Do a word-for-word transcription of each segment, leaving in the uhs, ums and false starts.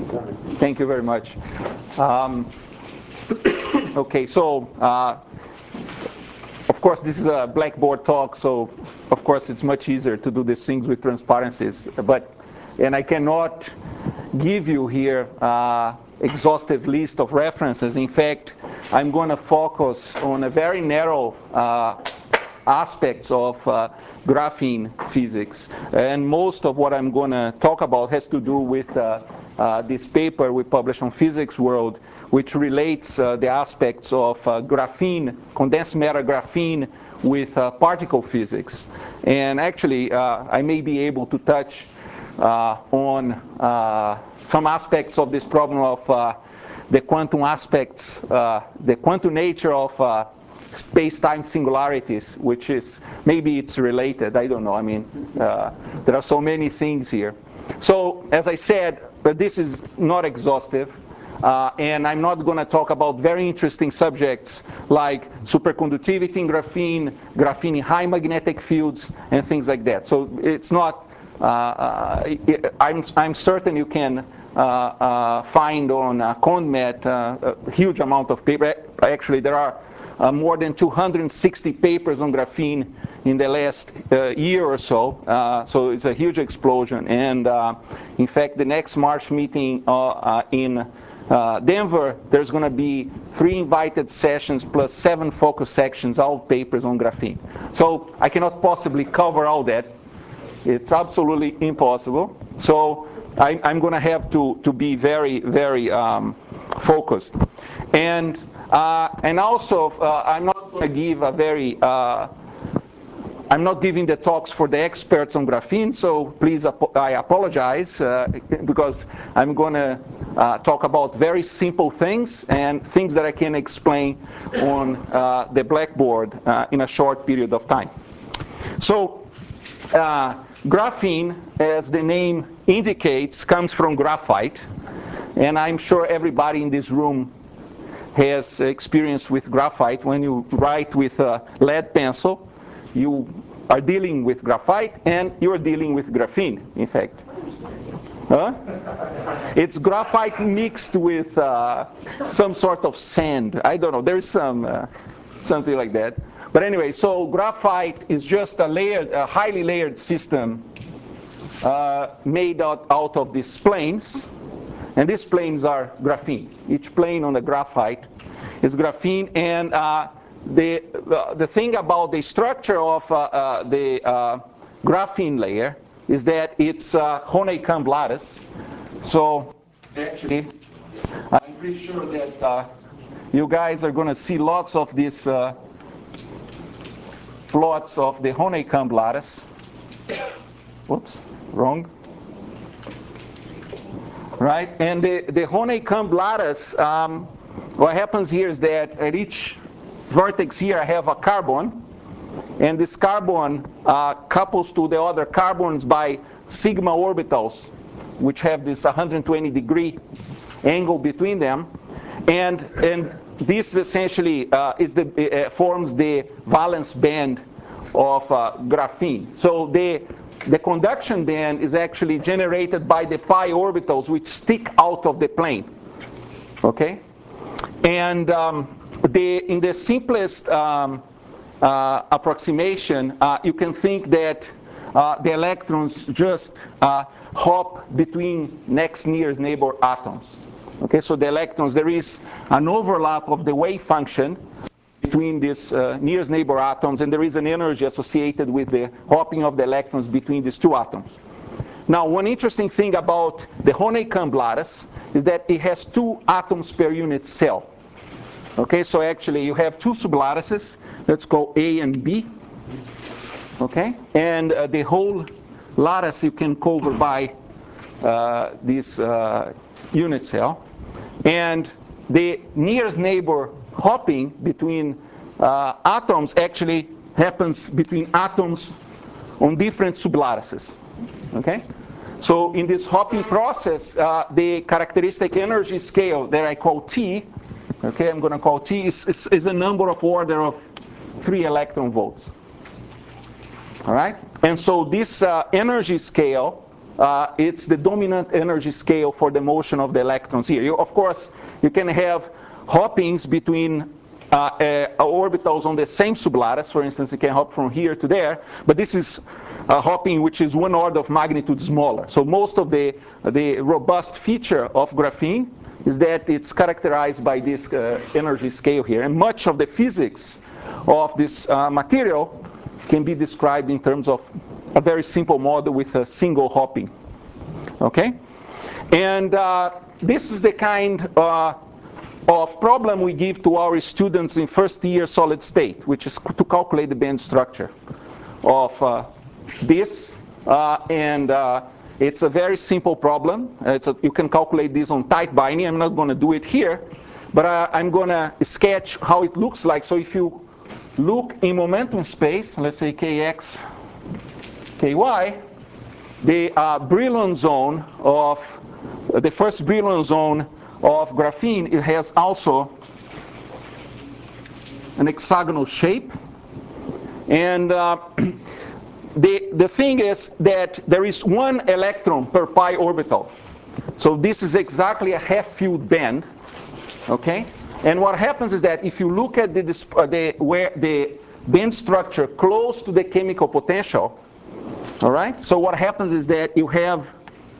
Thank you very much. Um, okay, so uh, of course this is a Blackboard talk, so of course it's much easier to do these things with transparencies. But and I cannot give you here uh, exhaustive list of references. In fact, I'm going to focus on a very narrow uh, aspects of uh, graphene physics. And most of what I'm going to talk about has to do with uh, uh, this paper we published on Physics World, which relates uh, the aspects of uh, graphene, condensed matter graphene, with uh, particle physics. And actually, uh, I may be able to touch uh, on uh, some aspects of this problem of uh, the quantum aspects, uh, the quantum nature of uh, space-time singularities, which is, maybe it's related, I don't know. I mean, uh, there are so many things here. So, as I said, but this is not exhaustive. Uh, and I'm not going to talk about very interesting subjects like superconductivity in graphene, graphene in high magnetic fields, and things like that. So it's not, uh, uh, I'm, I'm certain you can uh, uh, find on uh, CONMET uh, a huge amount of paper. Actually, there are uh, more than two hundred sixty papers on graphene in the last uh, year or so. Uh, so it's a huge explosion. And uh, in fact, the next March meeting uh, uh, in Uh, Denver, there's going to be three invited sessions plus seven focus sections, all papers on graphene. So I cannot possibly cover all that. It's absolutely impossible. So I, I'm going to have to, to be very, very um, focused. And, uh, and also, uh, I'm not going to give a very uh, I'm not giving the talks for the experts on graphene, so please, I apologize, uh, because I'm going to uh, talk about very simple things and things that I can explain on uh, the Blackboard uh, in a short period of time. So, uh, graphene, as the name indicates, comes from graphite, and I'm sure everybody in this room has experience with graphite. When you write with a lead pencil, you are dealing with graphite, and you are dealing with graphene, in fact. Huh? It's graphite mixed with uh, some sort of sand. I don't know. There's some uh, something like that. But anyway, so graphite is just a layered, a highly layered system uh, made out, out of these planes, and these planes are graphene. Each plane on the graphite is graphene, and uh, The, uh, the thing about the structure of uh, uh, the uh, graphene layer is that it's uh, honeycomb lattice. So actually, I'm pretty sure that uh, you guys are going to see lots of these uh, plots of the honeycomb lattice. Whoops, wrong. Right, and the, the honeycomb lattice, um, what happens here is that at each vertex here I have a carbon, and this carbon uh, couples to the other carbons by sigma orbitals, which have this one hundred twenty degree angle between them, and and this essentially uh, is the uh, forms the valence band of uh, graphene. So the the conduction band is actually generated by the pi orbitals, which stick out of the plane. Okay, and um, The, in the simplest um, uh, approximation, uh, you can think that uh, the electrons just uh, hop between next nearest neighbor atoms. Okay, so the electrons, there is an overlap of the wave function between these uh, nearest neighbor atoms, and there is an energy associated with the hopping of the electrons between these two atoms. Now, one interesting thing about the honeycomb lattice is that it has two atoms per unit cell. Okay, so actually you have two sublattices, let's call A and B. Okay, and uh, the whole lattice you can cover by uh, this uh, unit cell. And the nearest neighbor hopping between uh, atoms actually happens between atoms on different sublattices. Okay, so in this hopping process, uh, the characteristic energy scale that I call T, okay, I'm going to call T, is, is, is a number of order of three electron volts. All right? And so this uh, energy scale uh, it's the dominant energy scale for the motion of the electrons here. You, of course, you can have hoppings between uh, uh, orbitals on the same sublattice. For instance, you can hop from here to there, but this is a hopping which is one order of magnitude smaller. So most of the, the robust feature of graphene is that it's characterized by this uh, energy scale here. And much of the physics of this uh, material can be described in terms of a very simple model with a single hopping. Okay? And uh, this is the kind uh, of problem we give to our students in first year solid state, which is to calculate the band structure of uh, this. Uh, and uh, it's a very simple problem. It's a, you can calculate this on tight binding. I'm not going to do it here, but uh, I'm going to sketch how it looks like. So if you look in momentum space, let's say kx, ky, the uh, Brillouin zone of uh, the first Brillouin zone of graphene, it has also an hexagonal shape. And uh, the, the thing is that there is one electron per pi orbital. So this is exactly a half-filled band, okay? And what happens is that if you look at the, uh, the, where the band structure close to the chemical potential, all right? So what happens is that you have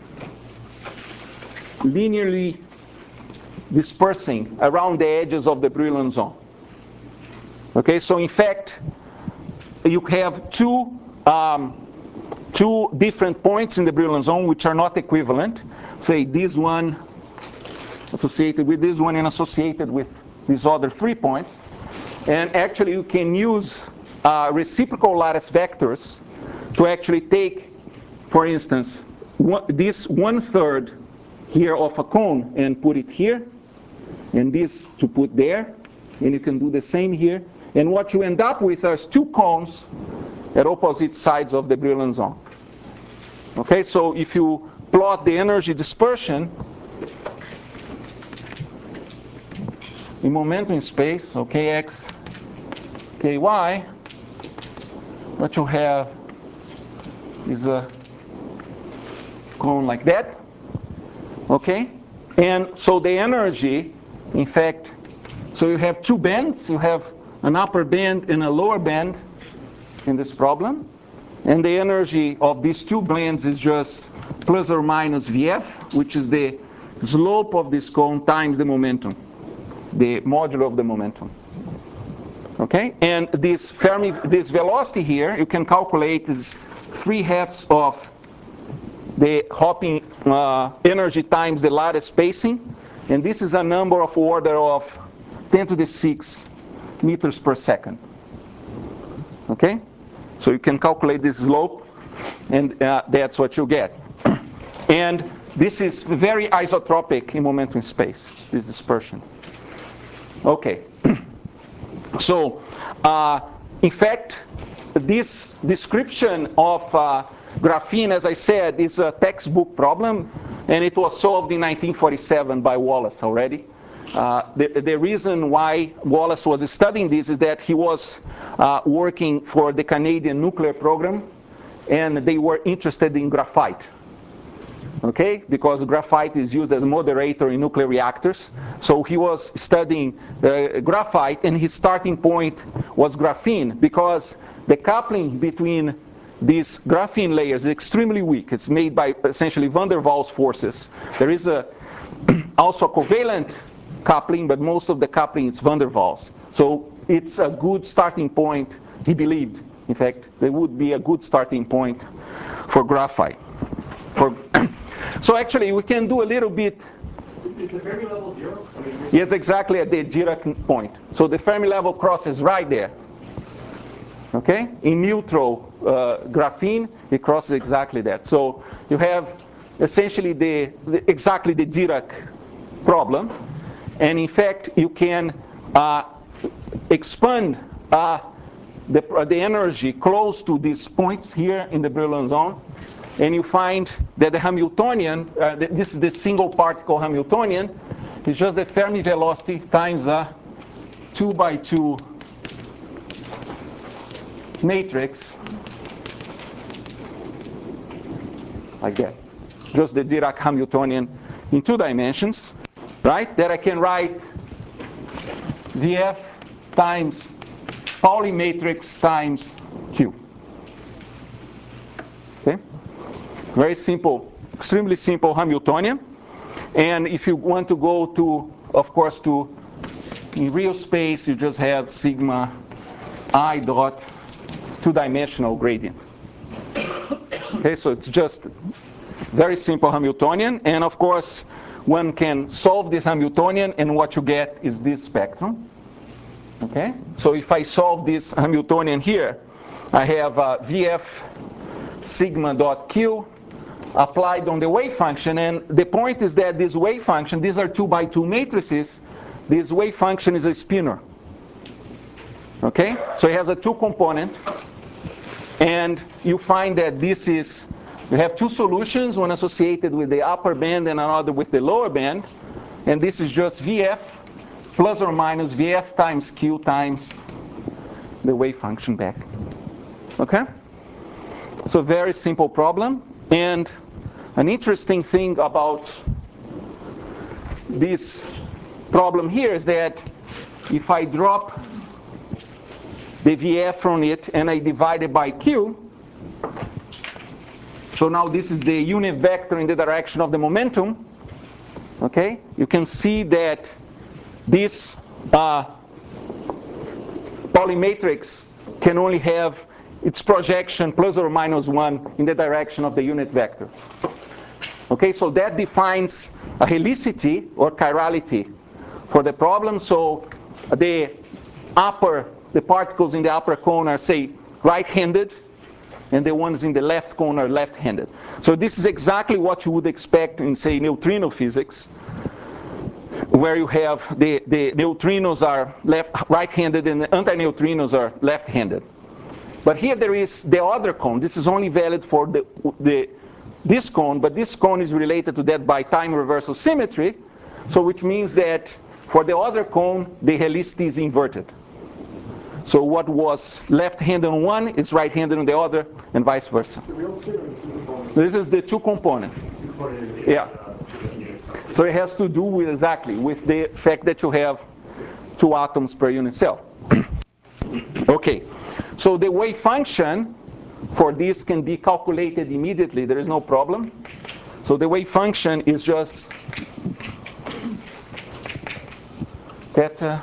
linearly dispersing around the edges of the Brillouin zone. Okay, so in fact, you have two, um, two different points in the Brillouin zone which are not equivalent. Say this one associated with this one and associated with these other three points. And actually you can use uh, reciprocal lattice vectors to actually take, for instance, one, this one third here of a cone and put it here, and this to put there, and you can do the same here. And what you end up with are two cones at opposite sides of the Brillouin zone. Okay, so if you plot the energy dispersion in momentum space, so kx, ky, what you have is a cone like that. Okay, and so the energy, in fact, so you have two bands. You have an upper band and a lower band in this problem. And the energy of these two bands is just plus or minus Vf, which is the slope of this cone times the momentum, the modulo of the momentum. Okay, and this Fermi, this velocity here, you can calculate is three halves of the hopping uh, energy times the lattice spacing, and this is a number of order of ten to the six meters per second. Okay, so you can calculate this slope, and uh, that's what you get. And this is very isotropic in momentum space, this dispersion. Okay, so uh, in fact, this description of uh, graphene, as I said, is a textbook problem, and it was solved in nineteen forty-seven by Wallace already. Uh, the, the reason why Wallace was studying this is that he was uh, working for the Canadian nuclear program, and they were interested in graphite. Okay, because graphite is used as a moderator in nuclear reactors. So he was studying uh, graphite, and his starting point was graphene, because the coupling between these graphene layers is extremely weak. It's made by essentially van der Waals forces. There is a also a covalent coupling, but most of the coupling is van der Waals. So it's a good starting point, he believed. In fact, there would be a good starting point for graphite. For so actually, we can do a little bit. Is the Fermi level zero? I mean, Yes, exactly at the Dirac point. So the Fermi level crosses right there. Okay? In neutral uh, graphene, it crosses exactly that. So you have essentially the, the exactly the Dirac problem. And in fact, you can uh, expand uh, the, uh, the energy close to these points here in the Brillouin zone. And you find that the Hamiltonian, uh, the, this is the single particle Hamiltonian, is just the Fermi velocity times a two by two matrix, like that. just the Dirac Hamiltonian in two dimensions, right? That I can write V F times Pauli matrix times Q. Okay? Very simple, extremely simple Hamiltonian. And if you want to go to, of course, to in real space, you just have sigma I dot two-dimensional gradient. Okay, so it's just very simple Hamiltonian. And of course, one can solve this Hamiltonian, and what you get is this spectrum. Okay, so if I solve this Hamiltonian here, I have uh, V F sigma dot Q applied on the wave function. And the point is that this wave function, these are two by two matrices, this wave function is a spinor. Okay, so it has a two component. And you find that this is, you have two solutions, one associated with the upper band and another with the lower band. And this is just V F plus or minus V F times Q times the wave function back. Okay? So very simple problem. And an interesting thing about this problem here is that if I drop the V F from it and I divide it by Q, so now this is the unit vector in the direction of the momentum, okay? You can see that this uh, Pauli matrix can only have its projection plus or minus one in the direction of the unit vector. Okay, so that defines a helicity or chirality for the problem. So the upper, the particles in the upper cone are, say, right-handed, and the ones in the left cone are left-handed. So this is exactly what you would expect in, say, neutrino physics, where you have the, the neutrinos are left, right-handed and the antineutrinos are left-handed. But here there is the other cone. This is only valid for the, the, this cone, but this cone is related to that by time reversal symmetry, so which means that for the other cone, the helicity is inverted. So what was left-handed on one is right-handed on the other, and vice versa. This is the two component. Yeah. So it has to do with exactly with the fact that you have two atoms per unit cell. Okay. So the wave function for this can be calculated immediately. There is no problem. So the wave function is just theta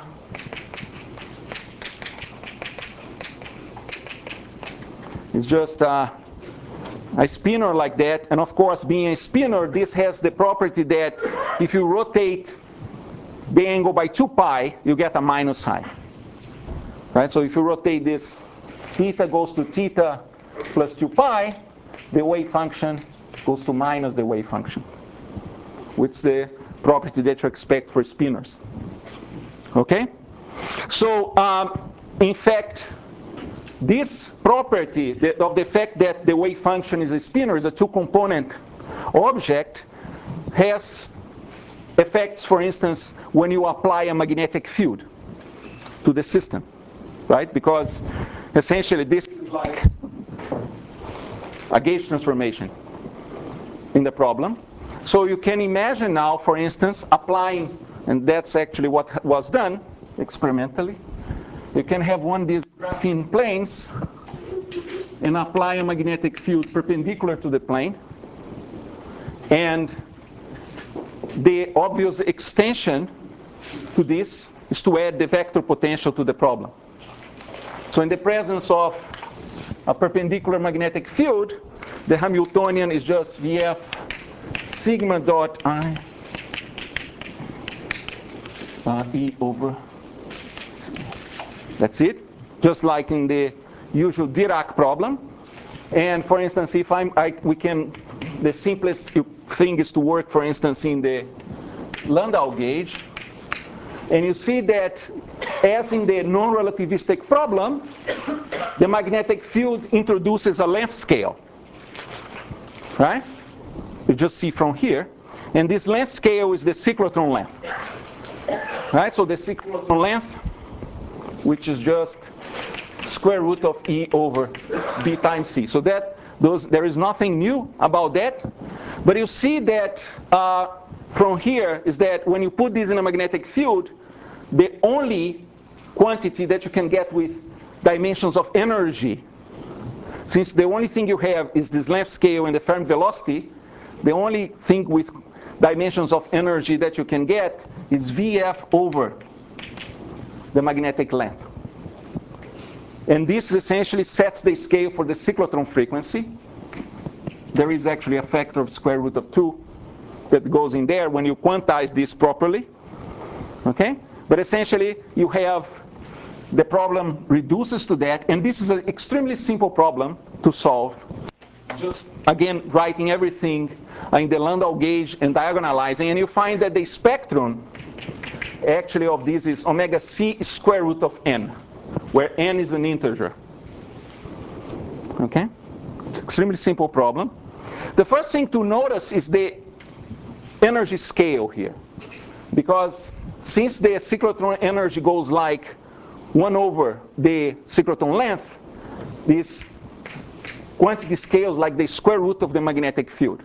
it's just uh, a spinor like that. And of course, being a spinor, this has the property that if you rotate the angle by two pi, you get a minus sign. Right? So if you rotate this, theta goes to theta plus two pi, the wave function goes to minus the wave function, which is the property that you expect for spinors. Okay? So, um, in fact, this property of the fact that the wave function is a spinor, is a two-component object, has effects, for instance, when you apply a magnetic field to the system, right? Because essentially this is like a gauge transformation in the problem. So you can imagine now, for instance, applying, and that's actually what was done experimentally. You can have one of these graphene planes and apply a magnetic field perpendicular to the plane. And the obvious extension to this is to add the vector potential to the problem. So in the presence of a perpendicular magnetic field, the Hamiltonian is just V F sigma dot I uh, E over C. That's it, just like in the usual Dirac problem. And for instance, if I'm, I, we can, the simplest thing is to work, for instance, in the Landau gauge. And you see that, as in the non-relativistic problem, the magnetic field introduces a length scale. Right? You just see from here. And this length scale is the cyclotron length. Right? So the cyclotron length, which is just square root of E over B times C. So that those, there is nothing new about that. But you see that uh, from here is that when you put this in a magnetic field, the only quantity that you can get with dimensions of energy, since the only thing you have is this length scale and the Fermi velocity, the only thing with dimensions of energy that you can get is V F over the magnetic length. And this essentially sets the scale for the cyclotron frequency. There is actually a factor of square root of two that goes in there when you quantize this properly. Okay? But essentially, you have the problem reduces to that, and this is an extremely simple problem to solve. Just, again, writing everything in the Landau gauge and diagonalizing, and you find that the spectrum actually of this is omega c square root of n, where n is an integer. Okay? It's an extremely simple problem. The first thing to notice is the energy scale here. Because since the cyclotron energy goes like one over the cyclotron length, this quantity scales like the square root of the magnetic field.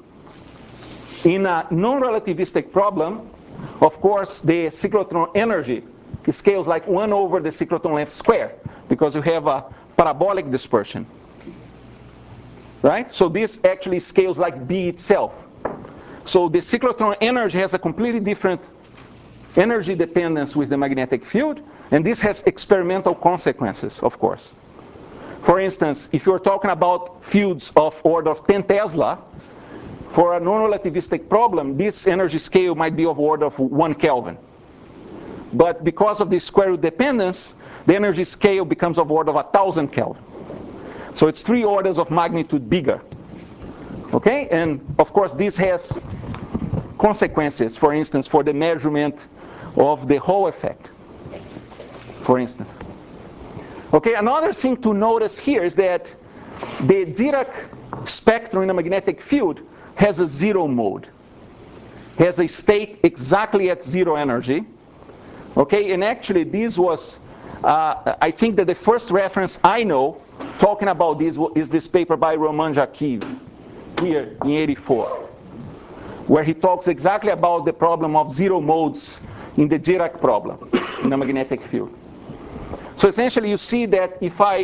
In a non-relativistic problem, of course, the cyclotron energy scales like one over the cyclotron length square, because you have a parabolic dispersion. Right? So this actually scales like B itself. So the cyclotron energy has a completely different energy dependence with the magnetic field, and this has experimental consequences, of course. For instance, if you're talking about fields of order of ten Tesla, for a non-relativistic problem, this energy scale might be of order of one Kelvin. But because of the square root dependence, the energy scale becomes of order of one thousand Kelvin. So it's three orders of magnitude bigger. Okay? And of course, this has consequences, for instance, for the measurement of the Hall effect, for instance. Okay, another thing to notice here is that the Dirac spectrum in a magnetic field has a zero mode, has a state exactly at zero energy. Okay, and actually this was, uh, I think that the first reference I know talking about this is this paper by Roman Jakiv here in eighty-four, where he talks exactly about the problem of zero modes in the Dirac problem in a magnetic field. So essentially you see that if I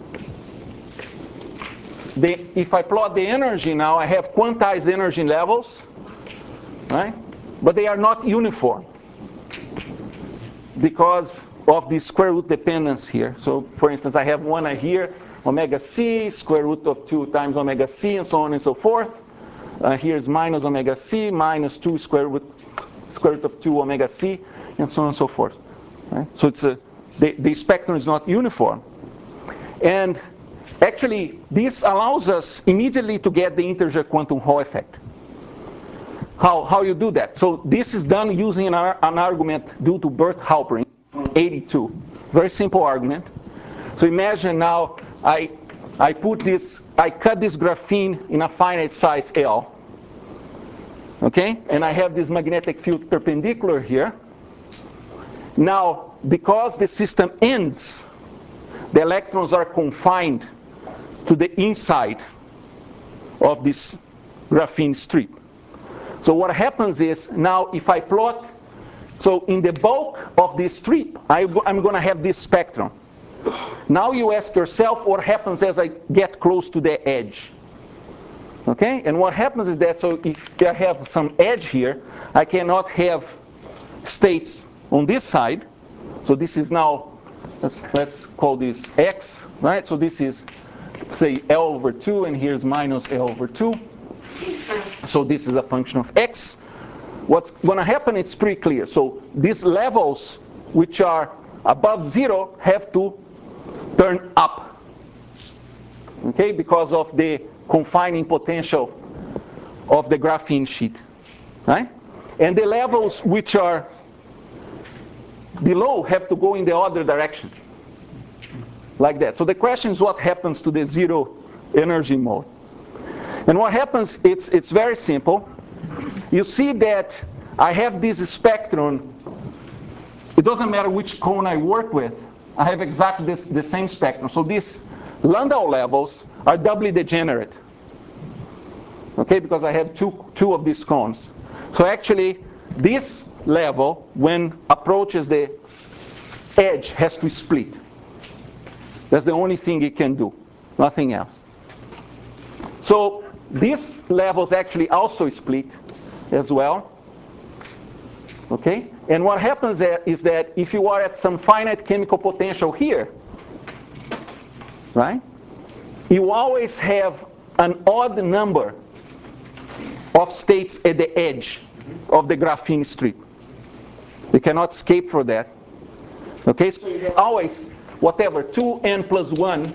the, if I plot the energy now, I have quantized energy levels, right? But they are not uniform because of the square root dependence here. So for instance, I have one here, omega c, square root of two times omega c, and so on and so forth. Uh, here's minus omega c, minus two square root, square root of two omega c, and so on and so forth. Right? So it's a, the, the spectrum is not uniform. And actually, this allows us immediately to get the integer quantum Hall effect. How, how you do that? So this is done using an, ar an argument due to Bert Halperin from eighty-two. Very simple argument. So imagine now I, I put this, I cut this graphene in a finite size L. Okay? And I have this magnetic field perpendicular here. Now, because the system ends, the electrons are confined to the inside of this graphene strip. So what happens is, now if I plot, so in the bulk of this strip, I, I'm going to have this spectrum. Now you ask yourself what happens as I get close to the edge. Okay? And what happens is that, so if I have some edge here, I cannot have states on this side. So this is now, let's, let's call this x, right? So this is, say, L over two, and here's minus L over two. So this is a function of x. What's going to happen, it's pretty clear. So these levels, which are above zero, have to turn up. Okay? Because of the confining potential of the graphene sheet. Right? And the levels which are below have to go in the other direction. Like that. So the question is what happens to the zero energy mode. And what happens, it's, it's very simple. You see that I have this spectrum. It doesn't matter which cone I work with. I have exactly this, the same spectrum. So these Landau levels are doubly degenerate. okay, because I have two, two of these cones. So actually, this level, when approaches the edge, has to split. That's the only thing it can do, nothing else. So these levels actually also split as well. Okay? And what happens is that if you are at some finite chemical potential here, right, you always have an odd number of states at the edge of the graphene strip. You cannot escape from that. Okay, so you have always whatever two n plus one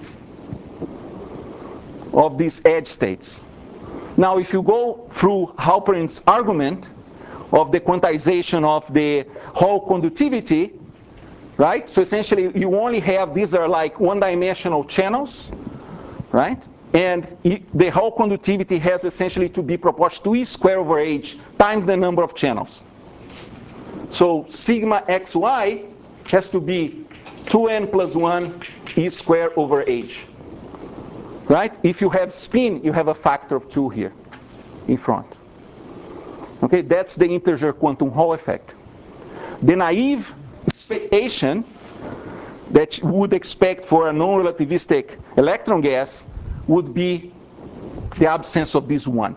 of these edge states. Now, if you go through Halperin's argument of the quantization of the Hall conductivity, right? So essentially, you only have, these are like one-dimensional channels, right? And the Hall conductivity has essentially to be proportional to E squared over H times the number of channels. So sigma xy has to be two n plus one E squared over H. Right? If you have spin, you have a factor of two here in front. Okay, that's the integer quantum Hall effect. The naive expectation that you would expect for a non-relativistic electron gas would be the absence of this one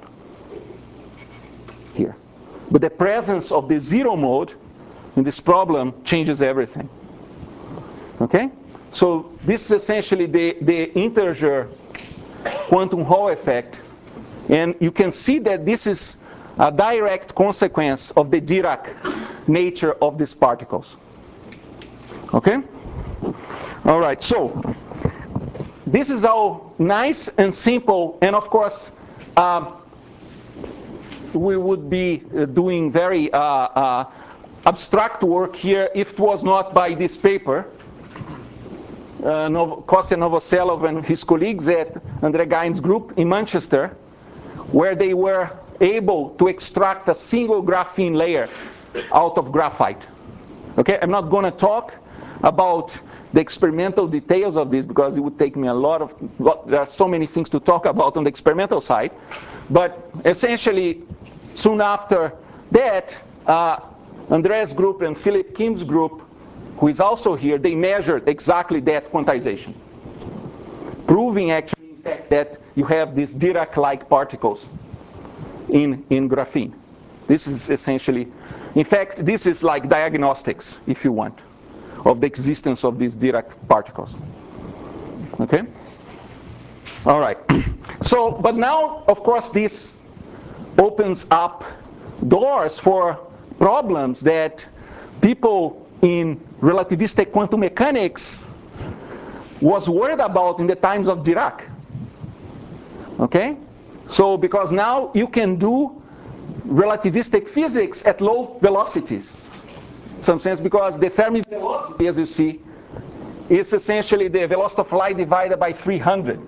here. But the presence of the zero mode in this problem changes everything. Okay? So this is essentially the, the integer quantum Hall effect. And you can see that this is a direct consequence of the Dirac nature of these particles. Okay? All right, so this is all nice and simple, and of course, um, we would be doing very uh, uh, abstract work here if it was not by this paper. Uh, Kostya Novoselov and his colleagues at André Gaim's group in Manchester, where they were able to extract a single graphene layer out of graphite. Okay, I'm not going to talk about the experimental details of this because it would take me a lot of, lot, there are so many things to talk about on the experimental side. But essentially, soon after that, uh, Andre's group and Philip Kim's group, who is also here, they measured exactly that quantization, proving actually, in fact, that you have these Dirac-like particles in, in graphene. This is essentially, in fact, this is like diagnostics, if you want, of the existence of these Dirac particles. Okay? All right. So, but now, of course, this opens up doors for problems that people in relativistic quantum mechanics was worried about in the times of Dirac. Okay? So, because now you can do relativistic physics at low velocities. In some sense, because the Fermi velocity, as you see, is essentially the velocity of light divided by three hundred.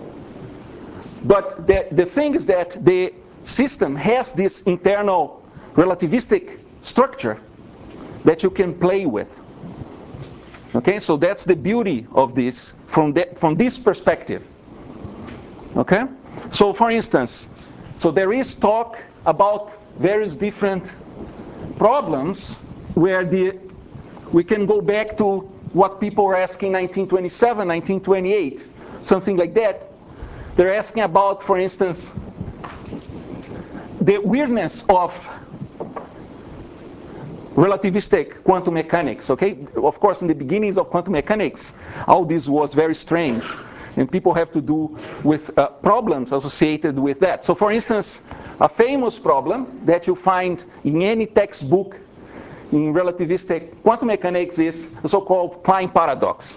But the, the thing is that the system has this internal relativistic structure that you can play with. Okay, so that's the beauty of this from, the, from this perspective. Okay, so for instance, so there is talk about various different problems where the, we can go back to what people were asking in nineteen twenty-seven, nineteen twenty-eight, something like that. They're asking about, for instance, the weirdness of relativistic quantum mechanics, okay? Of course, in the beginnings of quantum mechanics, all this was very strange. And people have to do with uh, problems associated with that. So for instance, a famous problem that you find in any textbook in relativistic quantum mechanics is the so-called Klein paradox.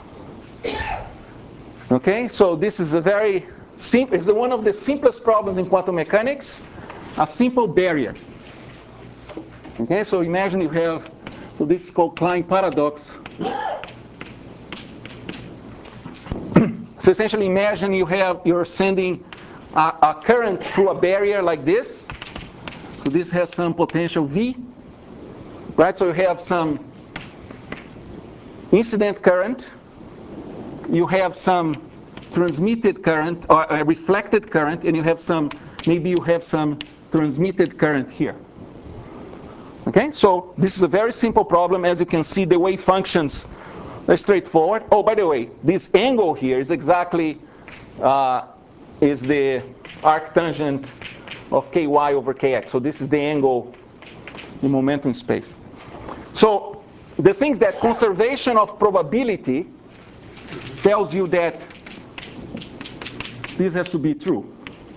Okay, so this is a very simple, it's one of the simplest problems in quantum mechanics, a simple barrier. Okay, so imagine you have, so this is called Klein paradox. So essentially imagine you have, you're sending a, a current through a barrier like this. So this has some potential V, right? So you have some incident current, you have some transmitted current or a reflected current, and you have some maybe you have some transmitted current here. Okay, so this is a very simple problem. As you can see, the wave functions are straightforward. Oh, by the way, this angle here is exactly uh, is the arctangent of ky over kx. So this is the angle in momentum space. So the things that conservation of probability tells you that this has to be true.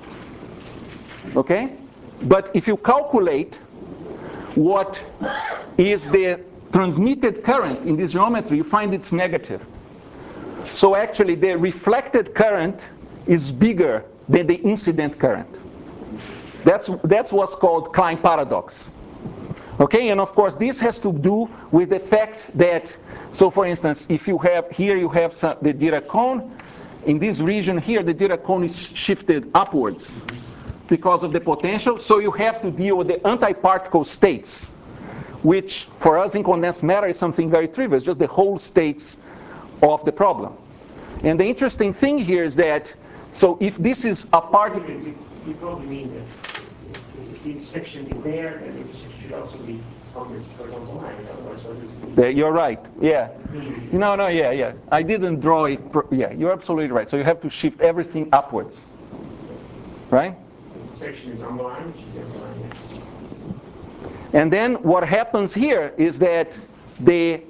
Okay? But if you calculate what is the transmitted current in this geometry, you find it's negative. So actually the reflected current is bigger than the incident current. That's, that's what's called Klein paradox. Okay, and of course this has to do with the fact that, so for instance, if you have, here you have some, the Dirac cone, in this region here the Dirac cone is shifted upwards because of the potential, so you have to deal with the antiparticle states, which for us in condensed matter is something very trivial, it's just the whole states of the problem. And the interesting thing here is that, so if this is a particle... You, you probably mean that if the intersection is there, then the intersection should also be on this horizontal line. Otherwise, what is Yeah, you're right, yeah. No, no, yeah, yeah. I didn't draw it, pro yeah, you're absolutely right. So you have to shift everything upwards, right? The section is on the line, which is on the line, yes. And then what happens here is that the,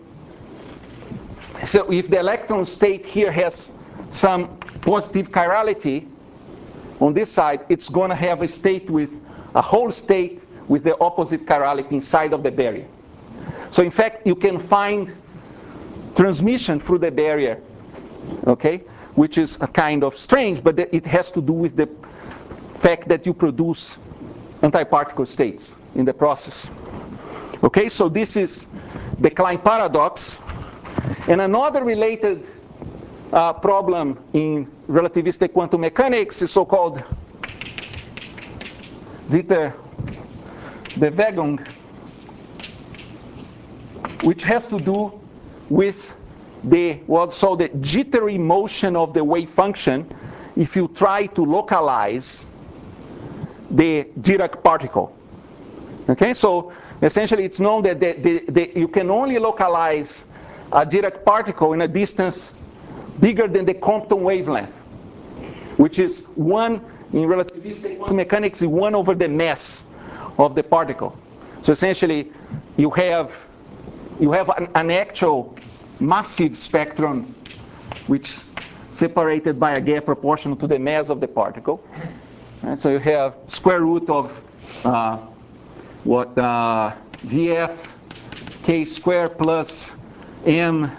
so if the electron state here has some positive chirality on this side, it's going to have a state with a whole state with the opposite chirality inside of the barrier. So in fact, you can find transmission through the barrier, okay, which is a kind of strange, but it has to do with the fact that you produce antiparticle states in the process. Okay, so this is the Klein paradox. And another related uh, problem in relativistic quantum mechanics is so-called Zitterbewegung, which has to do with the what's called the jittery motion of the wave function if you try to localize the Dirac particle. Okay, so essentially it's known that the, the, the, you can only localize a Dirac particle in a distance bigger than the Compton wavelength, which is one, in relativistic quantum mechanics, is one over the mass of the particle. So essentially you have, you have an, an actual massive spectrum which is separated by a gap proportional to the mass of the particle. And so you have square root of uh, what uh, V F k squared plus m,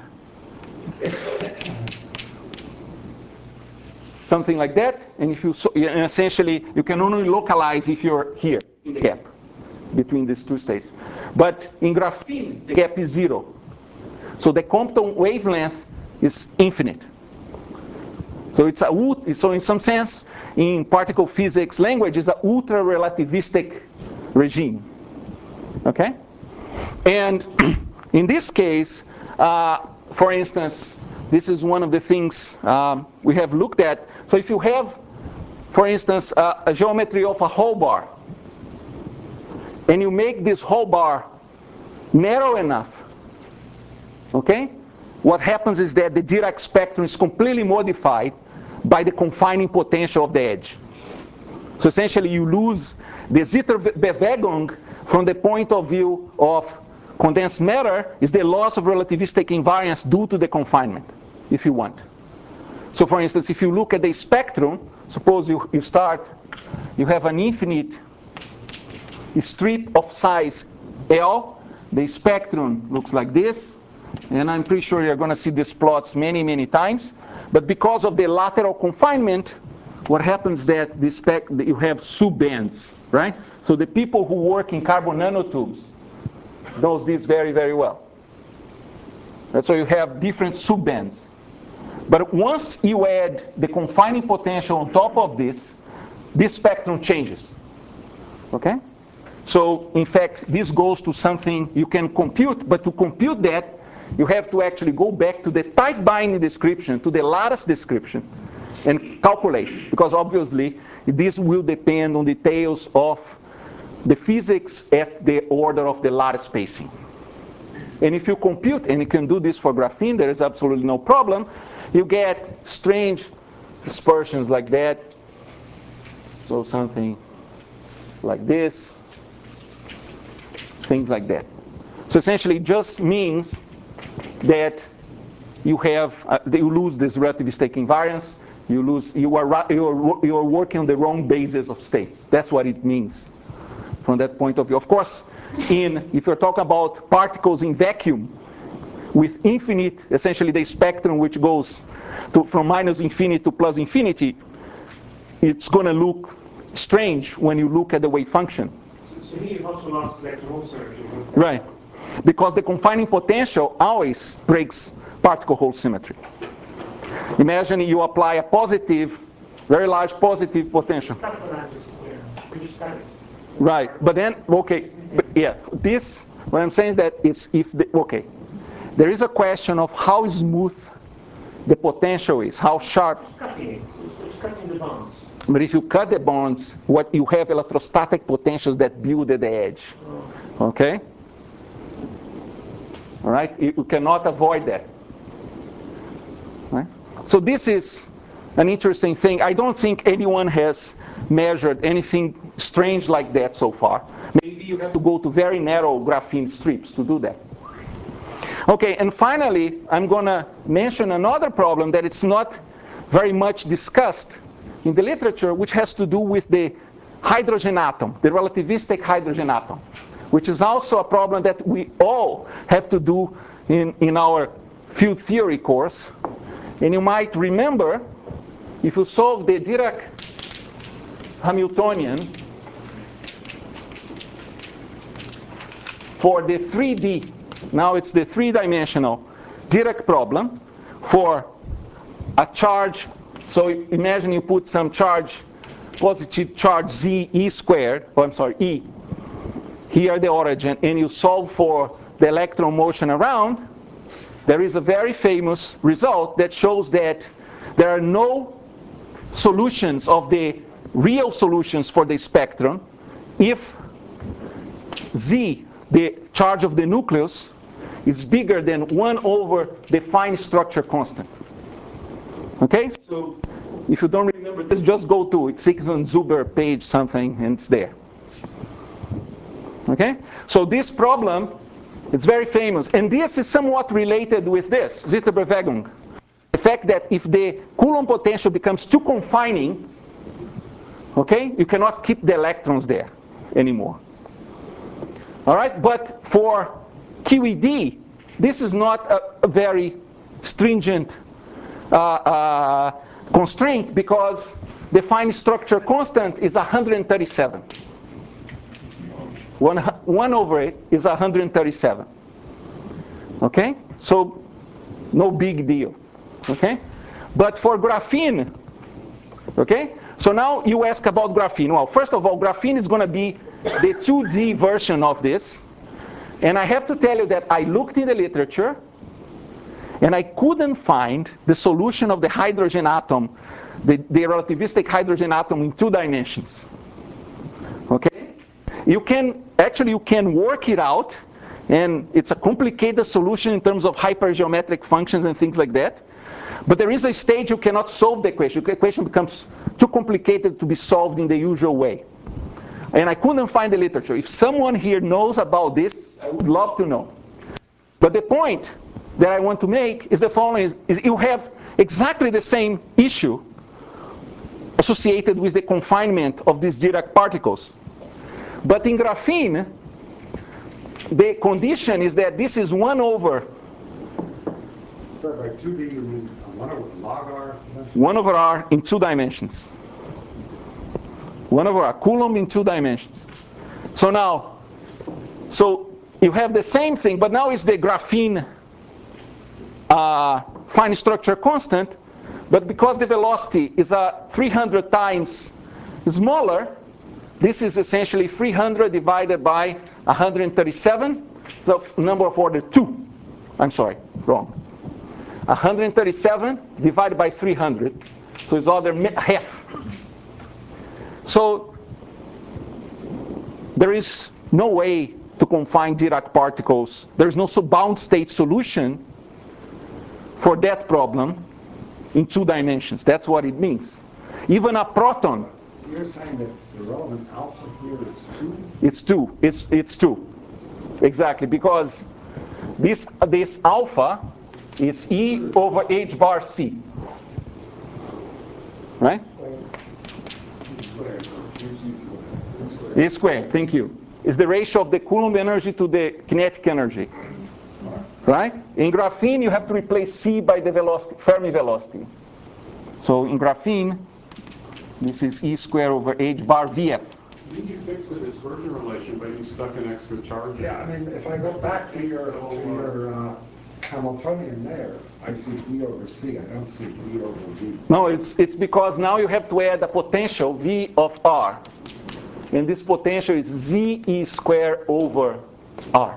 something like that. And if you so, and essentially you can only localize if you're here in the gap between these two states. But in graphene, the gap is zero. So the Compton wavelength is infinite. So it's a so in some sense, in particle physics language, it's an ultra-relativistic regime. Okay? And in this case, uh, for instance, this is one of the things um, we have looked at. So if you have, for instance, uh, a geometry of a Hall bar, and you make this Hall bar narrow enough, okay? What happens is that the Dirac spectrum is completely modified by the confining potential of the edge. So essentially you lose the Zitterbewegung from the point of view of condensed matter is the loss of relativistic invariance due to the confinement, if you want. So for instance, if you look at the spectrum, suppose you, you start, you have an infinite strip of size L, the spectrum looks like this, and I'm pretty sure you're going to see these plots many, many times. But because of the lateral confinement, what happens is that the spec you have subbands, right? So the people who work in carbon nanotubes knows this very, very well. And so you have different subbands. But once you add the confining potential on top of this, this spectrum changes. Okay? So in fact, this goes to something you can compute, but to compute that, you have to actually go back to the tight binding description, to the lattice description, and calculate, because obviously this will depend on details of the physics at the order of the lattice spacing. And if you compute, and you can do this for graphene, there is absolutely no problem, you get strange dispersions like that. So something like this, things like that. So essentially it just means that you have, uh, you lose this relativistic invariance, you lose, you are, you are, you are working on the wrong basis of states. That's what it means from that point of view. Of course, in, if you're talking about particles in vacuum with infinite, essentially the spectrum which goes to, from minus infinity to plus infinity, it's going to look strange when you look at the wave function. So, so here you also lost electron symmetry. Right. Because the confining potential always breaks particle hole symmetry. Imagine you apply a positive, very large positive potential. Right, but then, okay, but yeah, this, what I'm saying is that it's if, the, okay, there is a question of how smooth the potential is, how sharp. It's cutting, it's cutting the bonds. But if you cut the bonds, what you have electrostatic potentials that build at the edge, okay? All right, you, you cannot avoid that. Right? So this is an interesting thing. I don't think anyone has measured anything strange like that so far. Maybe you have to go to very narrow graphene strips to do that. Okay, and finally, I'm going to mention another problem that it's not very much discussed in the literature, which has to do with the hydrogen atom, the relativistic hydrogen atom, which is also a problem that we all have to do in, in our field theory course. And you might remember, if you solve the Dirac Hamiltonian for the three D, now it's the three-dimensional Dirac problem for a charge. So imagine you put some charge, positive charge z e squared, oh I'm sorry, e, here the origin, and you solve for the electron motion around. There is a very famous result that shows that there are no solutions of the real solutions for the spectrum if z, the charge of the nucleus, is bigger than one over the fine structure constant. Okay? So if you don't remember this, just go to it, Sixson-Zuber page something, and it's there. Okay? So this problem, it's very famous. And this is somewhat related with this, Zitterbewegung. The fact that if the Coulomb potential becomes too confining, okay, you cannot keep the electrons there anymore. All right? But for Q E D, this is not a, a very stringent uh, uh, constraint, because the fine structure constant is one hundred thirty-seven. One, one over it is one hundred thirty-seven. Okay? So no big deal. Okay? But for graphene, okay? So now you ask about graphene. Well, first of all, graphene is going to be the two D version of this. And I have to tell you that I looked in the literature and I couldn't find the solution of the hydrogen atom, the, the relativistic hydrogen atom in two dimensions. Okay? You can, actually you can work it out, and it's a complicated solution in terms of hypergeometric functions and things like that. But there is a stage you cannot solve the equation. The equation becomes too complicated to be solved in the usual way. And I couldn't find the literature. If someone here knows about this, I would love to know. But the point that I want to make is the following, is, is you have exactly the same issue associated with the confinement of these Dirac particles. But in graphene, the condition is that this is one over. So by two D you mean one over log R? one over R in two dimensions. one over R, Coulomb in two dimensions. So now, so you have the same thing, but now it's the graphene uh, fine structure constant, but because the velocity is uh, three hundred times smaller, this is essentially three hundred divided by one hundred thirty-seven, so number of order two. I'm sorry, wrong. one hundred thirty-seven divided by three hundred, So it's other half. So there is no way to confine Dirac particles. There is no bound state solution for that problem in two dimensions. That's what it means. Even a proton. You're saying that the relevant alpha here is two? It's two. It's it's two. Exactly, because this this alpha is E over H bar C. Right? E squared, thank you. Is the ratio of the Coulomb energy to the kinetic energy. Right? In graphene, you have to replace C by the velocity, Fermi velocity. So in graphene, this is E squared over H bar V F. You fix the dispersion relation, but you stuck an extra charge. Yeah, I mean, if I go back to your, to your uh, Hamiltonian there, I see E over C. I don't see E over V. No, it's, it's because now you have to add a potential V of R. And this potential is Z E squared over R.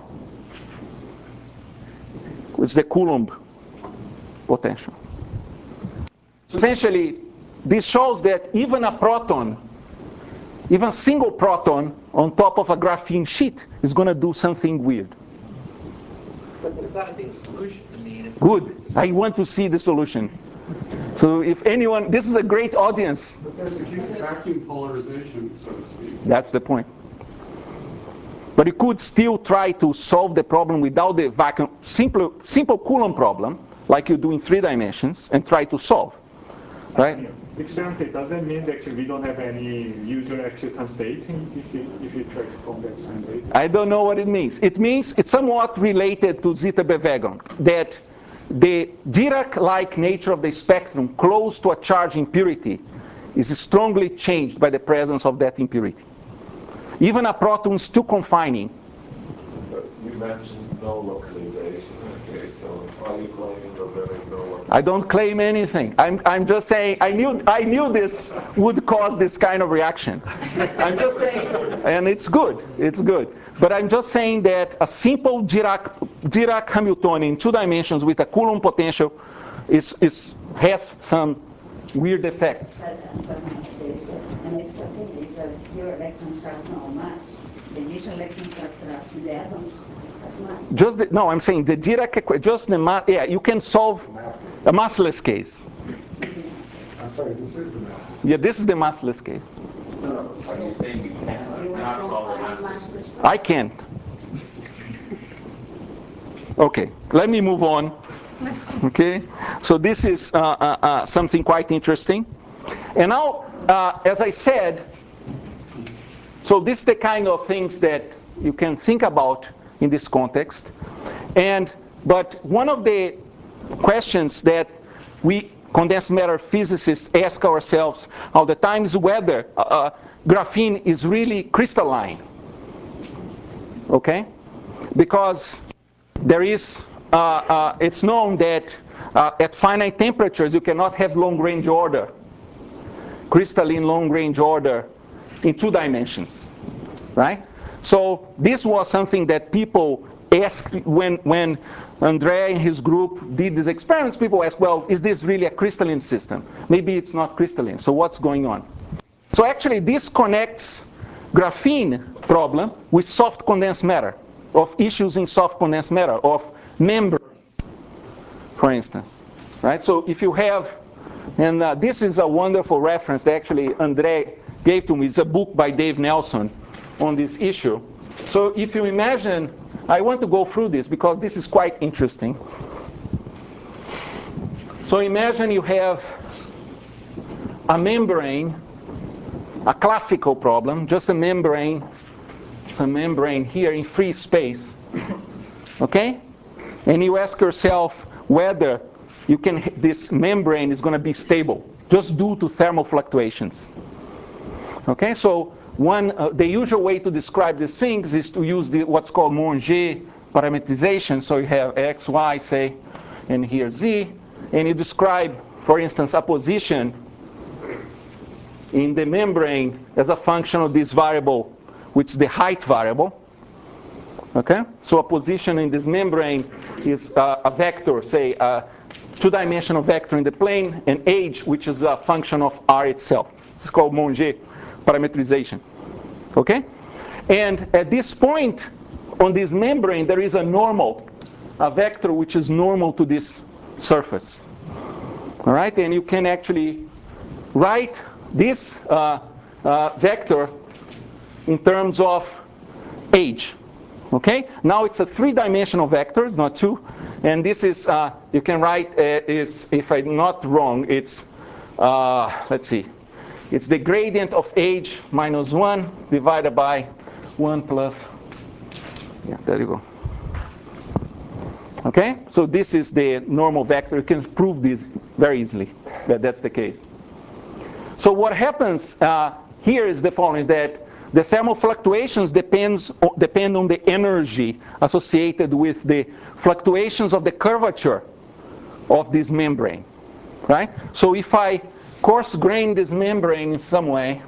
It's the Coulomb potential. So essentially, this shows that even a proton, even a single proton on top of a graphene sheet is going to do something weird. But there's got to be a solution. I mean, it's Good. I want to see the solution. So if anyone, this is a great audience. But there's a huge vacuum polarization, so to speak. That's the point. But you could still try to solve the problem without the vacuum, simple, simple Coulomb problem, like you do in three dimensions, and try to solve. Right? Experimentally, does that mean actually we don't have any usual exciton state if you, if you try to convex some state? I don't know what it means. It means it's somewhat related to zeta Bevegon, that the Dirac-like nature of the spectrum close to a charge impurity is strongly changed by the presence of that impurity. Even a proton is too confining. But you mentioned no localization. Okay, so are you claiming that there is no localization? I don't claim anything. I'm, I'm just saying, I knew, I knew this would cause this kind of reaction. I'm just saying, and it's good, it's good. But I'm just saying that a simple Dirac, Dirac Hamiltonian in two dimensions with a Coulomb potential is, is, has some weird effects. There's an extra thing is that your electrons have no mass. The initial electrons are trapped in the atoms have mass. Just the, no, I'm saying the Dirac equation, just the mass, yeah, you can solve a massless case. I'm sorry, this is the massless. Yeah, this is the massless case. No, are you saying you cannot, You cannot want solve the to find massless? massless. I can't. Okay, let me move on. Okay, so this is uh, uh, uh, something quite interesting. And now, uh, as I said, so this is the kind of things that you can think about in this context. And but one of the questions that we condensed matter physicists ask ourselves all the time is whether uh, uh, graphene is really crystalline. Okay, because there is, uh, uh, it's known that uh, at finite temperatures you cannot have long-range order, crystalline long-range order in two dimensions, right? So this was something that people asked when, when André and his group did these experiments. People asked, well, is this really a crystalline system? Maybe it's not crystalline, so what's going on? So actually this connects graphene problem with soft condensed matter, of issues in soft condensed matter, of membranes, for instance, right? So if you have, and uh, this is a wonderful reference that actually André gave to me. It's a book by Dave Nelson on this issue. So if you imagine, I want to go through this because this is quite interesting. So imagine you have a membrane, a classical problem, just a membrane, a membrane here in free space, okay? And you ask yourself whether you can, this membrane is going to be stable, just due to thermal fluctuations. Okay, so one, uh, the usual way to describe these things is to use the, what's called Monge parametrization. So you have x, y, say, and here z, and you describe, for instance, a position in the membrane as a function of this variable, which is the height variable. Okay, so a position in this membrane is uh, a vector, say, uh, two-dimensional vector in the plane, and h, which is a function of r itself. This is called Monge parametrization. Okay? And at this point on this membrane, there is a normal, a vector which is normal to this surface. All right? And you can actually write this uh, uh, vector in terms of age. Okay? Now it's a three-dimensional vector, it's not two. And this is, uh, you can write, uh, is, if I'm not wrong, it's, uh, let's see, it's the gradient of age minus one divided by one plus, yeah, there you go. Okay? So this is the normal vector. You can prove this very easily, that that's the case. So what happens uh, here is the following, is that the thermal fluctuations depends, depend on the energy associated with the fluctuations of the curvature of this membrane, right? So if I coarse grain this membrane in some way,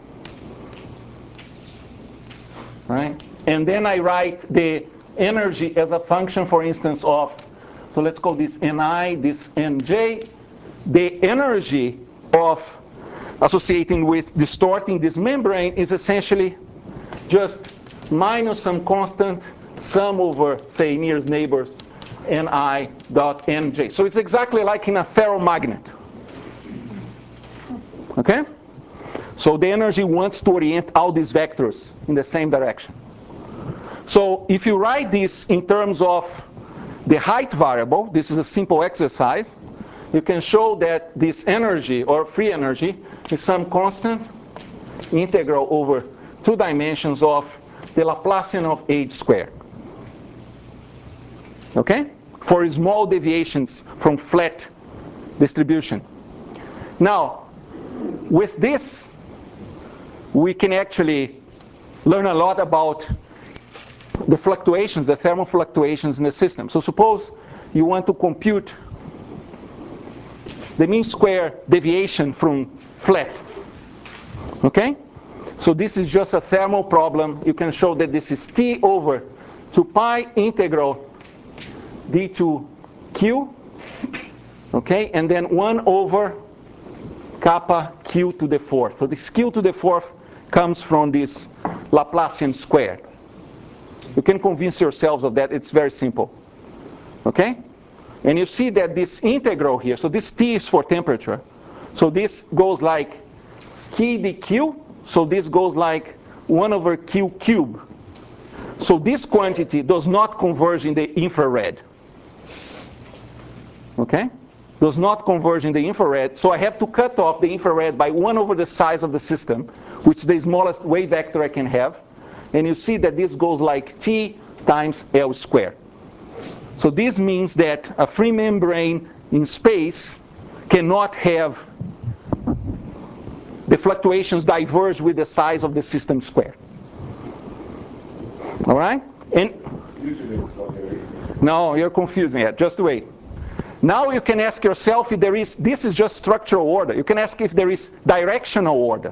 right? And then I write the energy as a function, for instance, of, so let's call this Ni, this Nj, the energy of associating with distorting this membrane is essentially just minus some constant, sum over, say, nearest neighbors, Ni dot Nj. So it's exactly like in a ferromagnet. Okay? So the energy wants to orient all these vectors in the same direction. So if you write this in terms of the height variable, this is a simple exercise, you can show that this energy, or free energy, is some constant integral over two dimensions of the Laplacian of h squared. Okay? For small deviations from flat distribution. Now, with this, we can actually learn a lot about the fluctuations, the thermal fluctuations in the system. So suppose you want to compute the mean square deviation from flat. Okay? So this is just a thermal problem. You can show that this is T over two pi integral d to q, okay, and then one over kappa q to the fourth. So this q to the fourth comes from this Laplacian squared. You can convince yourselves of that. It's very simple. Okay? And you see that this integral here, so this T is for temperature. So this goes like K dq, so this goes like one over q cubed. So this quantity does not converge in the infrared. Okay? Does not converge in the infrared, so I have to cut off the infrared by one over the size of the system, which is the smallest wave vector I can have. And you see that this goes like T times L squared. So this means that a free membrane in space cannot have the fluctuations diverge with the size of the system squared. All right? And Usually it's not very. no, you're confusing it. Just wait. Now you can ask yourself if there is, this is just structural order. You can ask if there is directional order.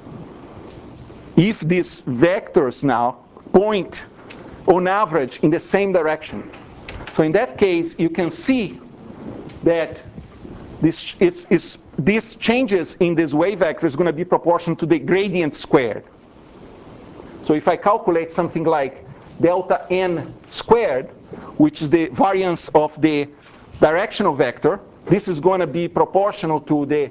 If these vectors now point on average in the same direction. So in that case, you can see that this, is, is, these changes in this wave vector is going to be proportional to the gradient squared. So if I calculate something like delta n squared, which is the variance of the directional vector, this is going to be proportional to the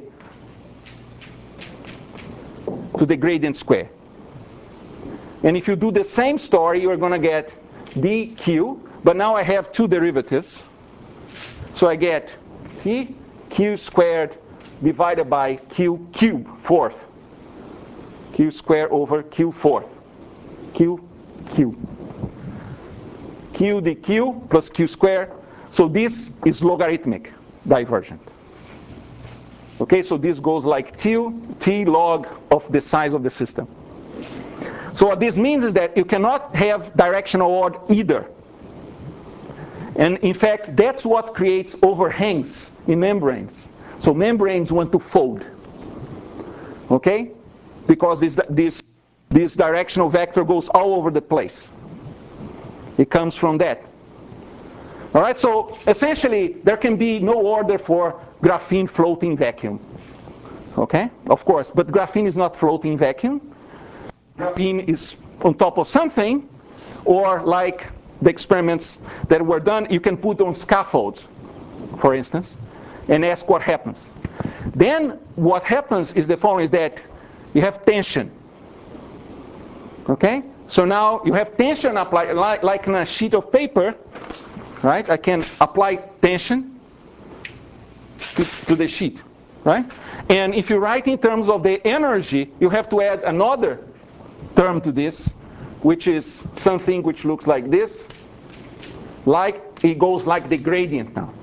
to the gradient square. And if you do the same story, you're going to get dq, but now I have two derivatives. So I get c q squared divided by q cubed, fourth. Q squared over q fourth. Q cubed. Q dq plus q squared. So this is logarithmic divergent. Okay, so this goes like t, t log of the size of the system. So what this means is that you cannot have directional order either. And in fact, that's what creates overhangs in membranes. So membranes want to fold. Okay? Because this, this, this directional vector goes all over the place. It comes from that. All right, so essentially there can be no order for graphene floating vacuum. Okay, of course, but graphene is not floating vacuum. Graphene is on top of something, or like the experiments that were done, you can put on scaffolds, for instance, and ask what happens. Then what happens is the following, is that you have tension. Okay? So now you have tension applied, like, like in a sheet of paper, right? I can apply tension to, to the sheet, right? And if you write in terms of the energy, you have to add another term to this, which is something which looks like this. Like, it goes like the gradient now.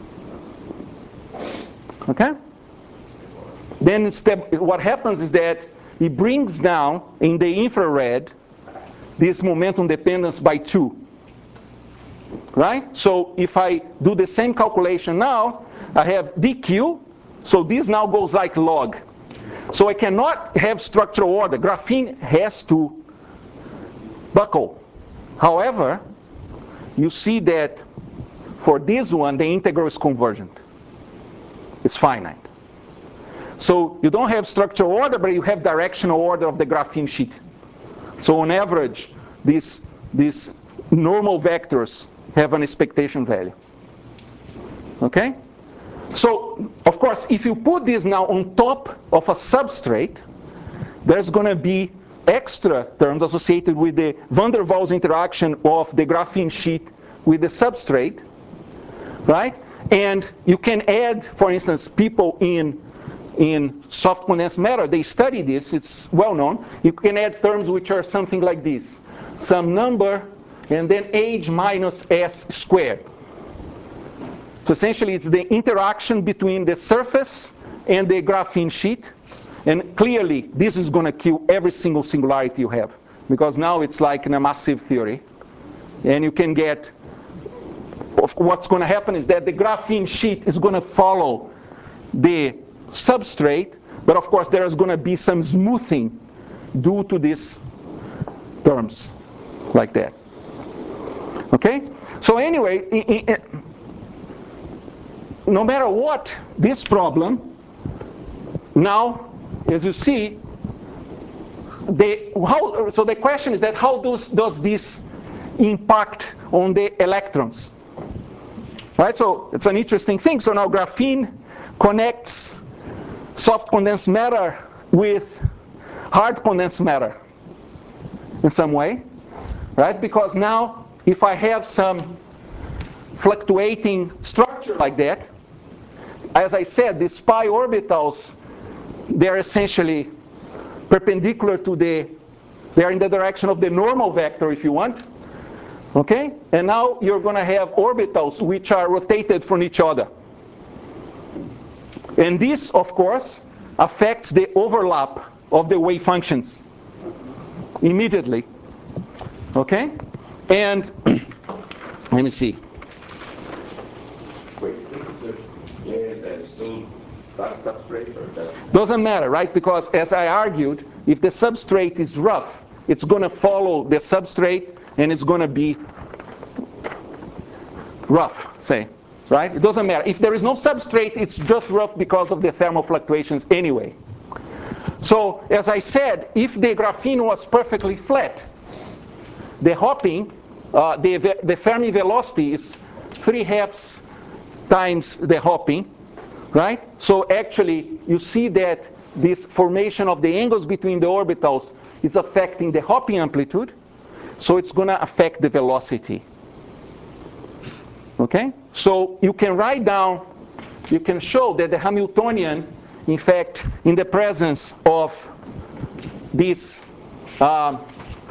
Okay? Then step, what happens is that it brings down in the infrared this momentum dependence by two. Right? So if I do the same calculation now, I have dq, so this now goes like log. So I cannot have structural order. Graphene has to buckle. However, you see that for this one, the integral is convergent. It's finite. So you don't have structural order, but you have directional order of the graphene sheet. So on average, these, these normal vectors have an expectation value. Okay? So, of course, if you put this now on top of a substrate, there's going to be extra terms associated with the van der Waals interaction of the graphene sheet with the substrate, right? And you can add, for instance, people in, in soft condensed matter, they study this, it's well known. You can add terms which are something like this. Some number, and then h minus s squared. So essentially, it's the interaction between the surface and the graphene sheet. And clearly, this is going to kill every single singularity you have. Because now it's like in a massive theory. And you can get, what's going to happen is that the graphene sheet is going to follow the substrate. But of course, there is going to be some smoothing due to these terms, like that. Okay? So anyway, in, in, no matter what, this problem, now, as you see, they, how, so the question is that how does, does this impact on the electrons? Right, so it's an interesting thing. So now graphene connects soft condensed matter with hard condensed matter in some way, right? Because now, if I have some fluctuating structure like that, as I said, these pi orbitals, they're essentially perpendicular to the, they're in the direction of the normal vector, if you want. Okay? And now you're going to have orbitals which are rotated from each other. And this, of course, affects the overlap of the wave functions immediately. Okay? And let me see. Wait, this is a layer that's still that substrate or that? Doesn't matter, right? Because as I argued, if the substrate is rough, it's going to follow the substrate and it's going to be rough, say, right? It doesn't matter. If there is no substrate, it's just rough because of the thermal fluctuations anyway. So, as I said, if the graphene was perfectly flat, the hopping, uh, the, the Fermi velocity is three halves times the hopping, right? So actually, you see that this formation of the angles between the orbitals is affecting the hopping amplitude, so it's going to affect the velocity. Okay? So you can write down, you can show that the Hamiltonian, in fact, in the presence of this um,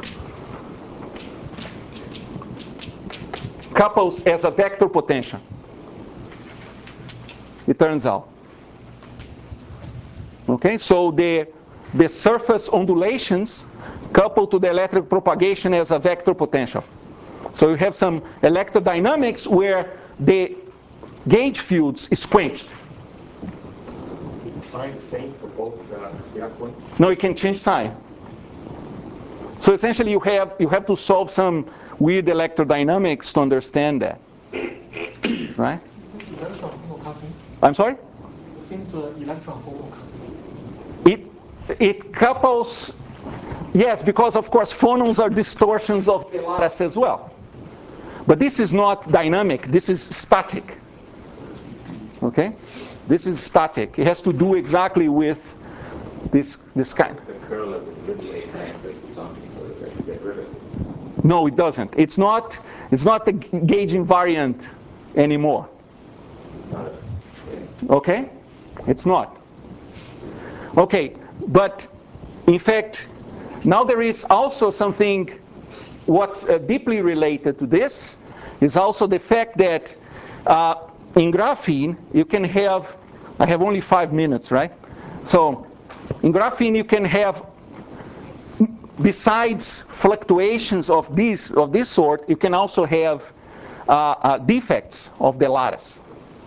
couples as a vector potential. It turns out. Okay, so the, the surface ondulations couple to the electric propagation as a vector potential. So you have some electrodynamics where the gauge fields is quenched. Sign the same for both uh, reactants? No, you can change sign. So essentially you have, you have to solve some weird electrodynamics to understand that. right? This is electron homocoupling. I'm sorry? Seems to electron homocoupling. It, it couples, yes, because of course phonons are distortions of the lattice as well. But this is not dynamic, this is static. Okay? This is static. It has to do exactly with this, this kind. The curl is really a time that something that you get rid of it. No, it doesn't. It's not, it's not the gauge invariant anymore. Okay? It's not. Okay, but in fact, now there is also something what's uh, deeply related to this is also the fact that uh, in graphene you can have, I have only five minutes, right? So in graphene you can have, besides fluctuations of this, of this sort, you can also have uh, uh, defects of the lattice.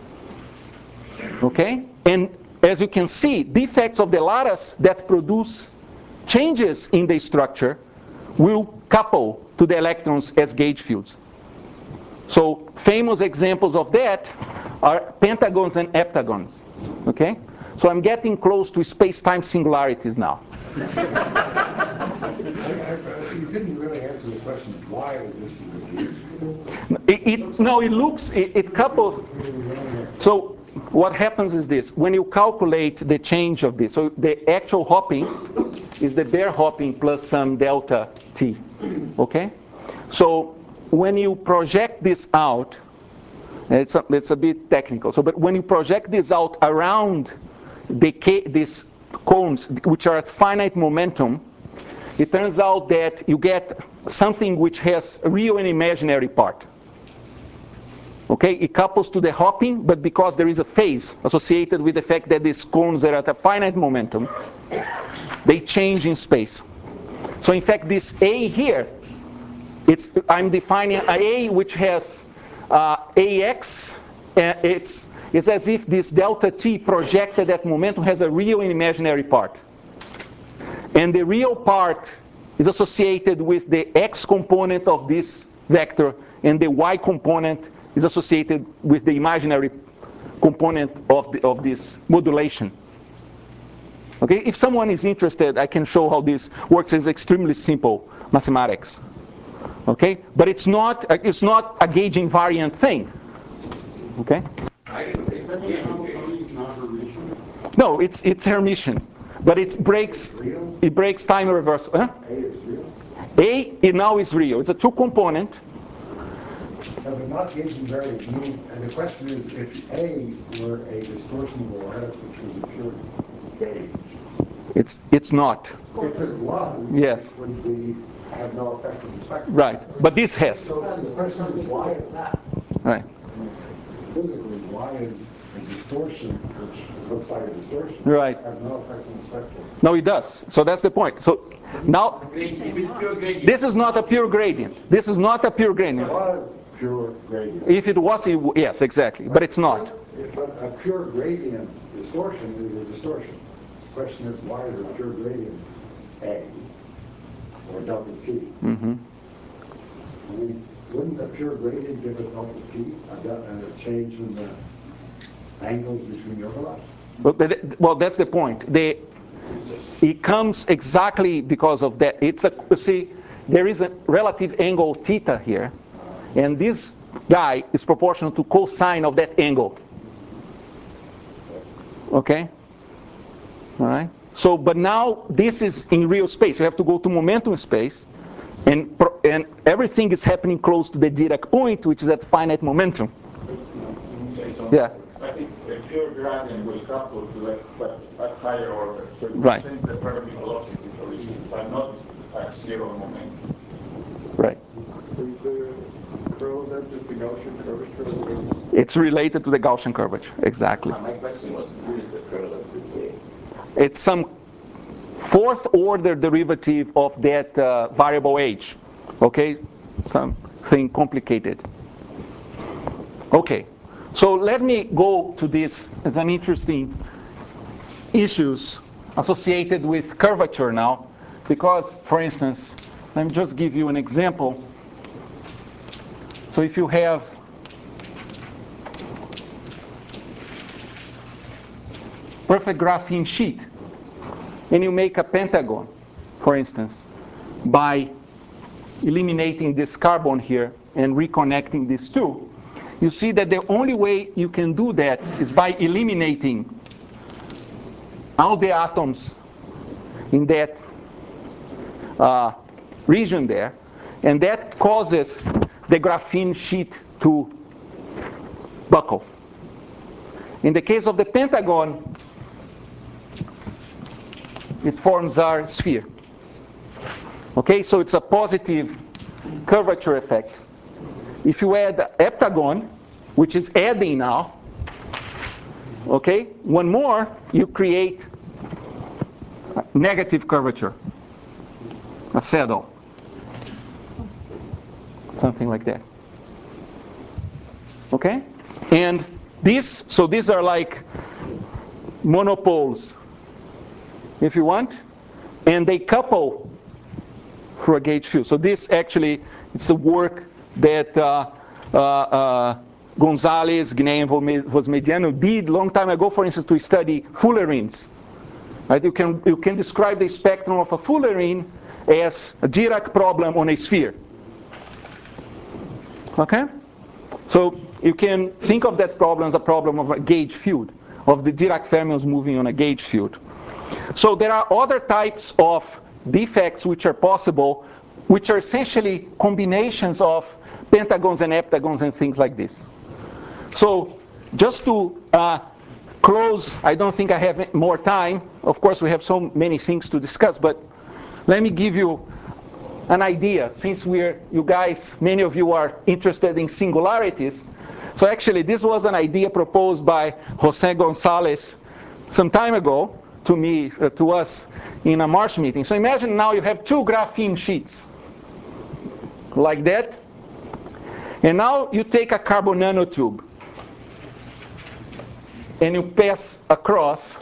Okay? And as you can see, defects of the lattice that produce changes in the structure will couple to the electrons as gauge fields. So famous examples of that are pentagons and heptagons. Okay? So I'm getting close to space-time singularities now. I- I- You didn't really answer the question, why this is a gauge. It, it, no, it looks, it, it couples. So what happens is this. When you calculate the change of this, so the actual hopping is the bare hopping plus some delta t. Okay? So when you project this out, it's a, it's a bit technical. So, but when you project this out around the these cones, which are at finite momentum, it turns out that you get something which has a real and imaginary part. Okay, it couples to the hopping, but because there is a phase associated with the fact that these cones are at a finite momentum, they change in space. So in fact, this A here, it's, I'm defining a A which has uh, A X, uh, it's, it's as if this delta T projected at momentum has a real and imaginary part. And the real part is associated with the X component of this vector, and the Y component is associated with the imaginary component of, the, of this modulation. Okay, if someone is interested, I can show how this works. It's extremely simple mathematics. Okay, but it's not it's not a gauge invariant thing. Okay. I didn't say it's a gauge. Hamiltonian's not Hermitian. No, it's it's Hermitian, but it breaks it breaks time reversal. Huh? A is real. A it now is real. It's a two component. No, but not gauge invariant. You mean, and the question is, if A were a distortion of the lattice, which was a pure gauge, It's it's not. if it was, Yes. it would be, have no effect on the spectrum. Right. But this has. So then the question is, why is that? Right. Physically, why is a distortion, which looks like a distortion, Right. have no effect on the spectrum? No, it does. So that's the point. So now If it's pure gradient. this is not a pure gradient. This is not a pure It gradient. was pure gradient. If it was, it w- yes, exactly. But it's not. But a pure gradient distortion is a distortion. The question is, why is a pure gradient A or delta T? Mm-hmm. I mean, wouldn't a pure gradient give a delta T, a, del- a change in the angles between the overlaps? But, but th- well, that's the point. The, it comes exactly because of that. It's a, you see, there is a relative angle theta here, and this guy is proportional to cosine of that angle. Okay? All right? So, but now this is in real space. You have to go to momentum space, and, pro- and everything is happening close to the Dirac point, which is at finite momentum. Say something. Yeah. I think a pure gradient will couple to that, but at higher order. So it will Right. change the Fermi velocity, for instance, but not at zero momentum. Right. Is the curl of that just the Gaussian curvature of the It's related to the Gaussian curvature. Exactly. My question was, who is the curl of this gauge? It's some fourth order derivative of that uh, variable h. Okay? Something complicated. Okay. So let me go to this as an interesting issues associated with curvature now, because, for instance, let me just give you an example. So if you have perfect graphene sheet, and you make a pentagon, for instance, by eliminating this carbon here and reconnecting these two, you see that the only way you can do that is by eliminating all the atoms in that uh, region there, and that causes the graphene sheet to buckle. In the case of the pentagon, it forms our sphere. Okay, so it's a positive curvature effect. If you add the heptagon, which is adding now, okay, one more, you create a negative curvature, a saddle, something like that. Okay, and these, so these are like monopoles, if you want, and they couple for a gauge field. So this actually, it's a work that uh, uh, uh, Gonzalez, Guiné, and Vosmediano did long time ago, for instance, to study fullerenes. Right? You can, you can describe the spectrum of a fullerene as a Dirac problem on a sphere. Okay? So you can think of that problem as a problem of a gauge field, of the Dirac fermions moving on a gauge field. So there are other types of defects which are possible, which are essentially combinations of pentagons and heptagons and things like this. So just to uh, close, I don't think I have more time. Of course, we have so many things to discuss, but let me give you an idea, since we're, you guys, many of you are interested in singularities. So actually, this was an idea proposed by Jose Gonzalez some time ago to me, uh, to us in a March meeting. So imagine now you have two graphene sheets like that, and now you take a carbon nanotube and you pass across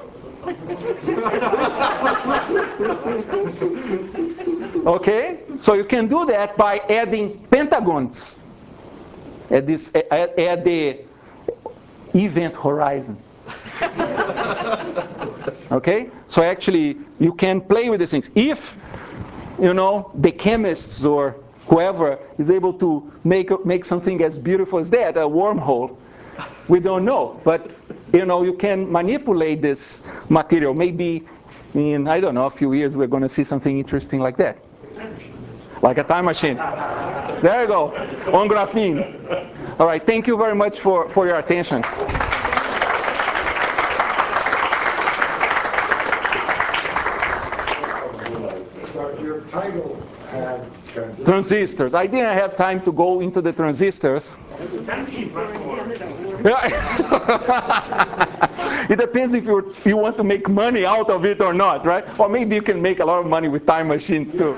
okay, so you can do that by adding pentagons at this at, at the event horizon. Okay, so actually you can play with these things. If you know the chemists or whoever is able to make make something as beautiful as that, a wormhole, we don't know. But you know you can manipulate this material. Maybe in I don't know a few years we're going to see something interesting like that, like a time machine. There you go, on graphene. All right, thank you very much for for your attention. Your title had transistors. Transistors. I didn't have time to go into the transistors. It depends if you you want to make money out of it or not, right? Or maybe you can make a lot of money with time machines too.